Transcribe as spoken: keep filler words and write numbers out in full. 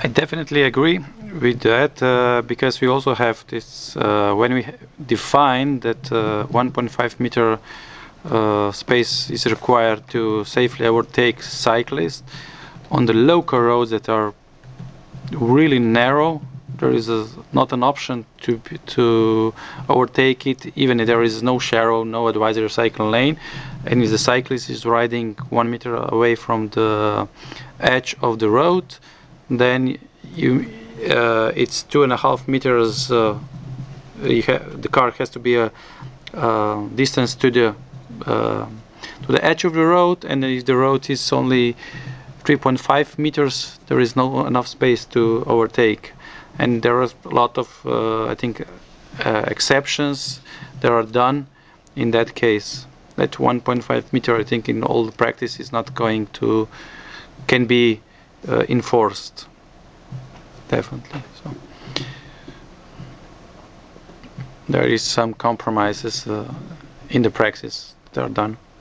I definitely agree with that uh, because we also have this uh, when we define that uh, one point five meter uh, space is required to safely overtake cyclists on the local roads that are really narrow. There is a, not an option to to overtake it, even if there is no shadow, no advisory cycle lane, and if the cyclist is riding one meter away from the edge of the road, then you uh, it's two and a half meters. Uh, you the car has to be a uh, distance to the uh, to the edge of the road, and if the road is only three point five meters, there is no enough space to overtake. And there are a lot of, uh, I think, uh, exceptions that are done in that case. That one point five meter, I think, in all practice is not going to, can be uh, enforced. Definitely. So there is some compromises uh, in the practice that are done.